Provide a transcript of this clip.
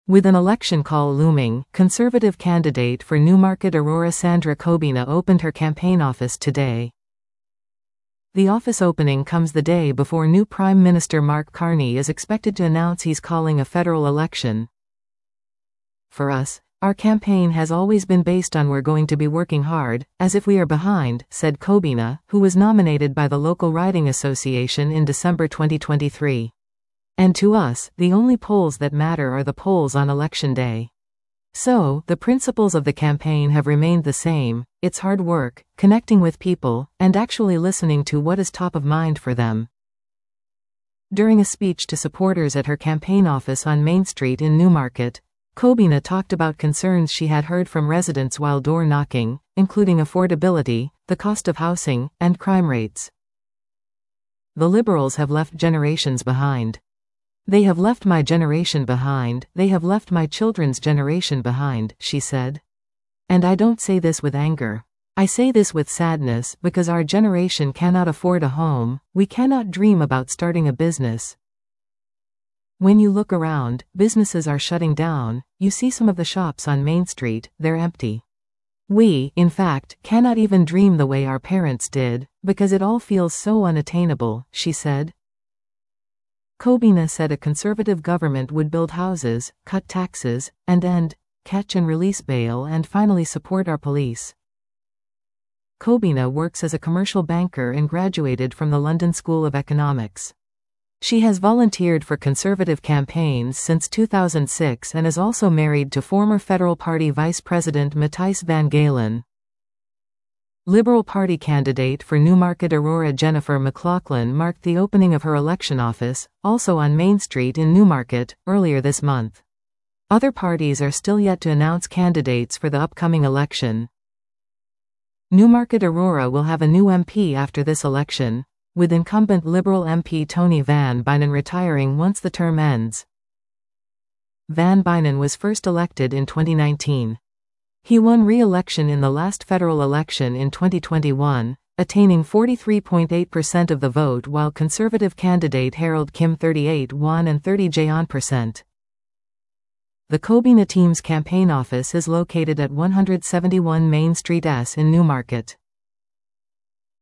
With an election call looming, Conservative candidate for Newmarket Aurora Sandra Kobina opened her campaign office today. The office opening comes the day before new Prime Minister Mark Carney is expected to announce he's calling a federal election. For us, our campaign has always been based on we're going to be working hard, as if we are behind, said Kobina, who was nominated by the local riding association in December 2023. And to us, the only polls that matter are the polls on election day. So, the principles of the campaign have remained the same. It's hard work, connecting with people, and actually listening to what is top of mind for them. During a speech to supporters at her campaign office on Main Street in Newmarket, Kobina talked about concerns she had heard from residents while door knocking, including affordability, the cost of housing, and crime rates. The Liberals have left generations behind. They have left my generation behind, they have left my children's generation behind, she said. And I don't say this with anger. I say this with sadness because our generation cannot afford a home, we cannot dream about starting a business. When you look around, businesses are shutting down, you see some of the shops on Main Street, they're empty. We, in fact, cannot even dream the way our parents did, because it all feels so unattainable, she said. Kobina said a conservative government would build houses, cut taxes, and end catch and release bail and finally support our police. Kobina works as a commercial banker and graduated from the London School of Economics. She has volunteered for conservative campaigns since 2006 and is also married to former Federal Party Vice President Matthijs van Galen. Liberal Party candidate for Newmarket Aurora Jennifer McLaughlin marked the opening of her election office, also on Main Street in Newmarket, earlier this month. Other parties are still yet to announce candidates for the upcoming election. Newmarket Aurora will have a new MP after this election, with incumbent Liberal MP Tony Van Bynen retiring once the term ends. Van Bynen was first elected in 2019. He won re-election in the last federal election in 2021, attaining 43.8% of the vote, while Conservative candidate Harold Kim 38 won and 30%. The Kobina team's campaign office is located at 171 Main Street S in Newmarket.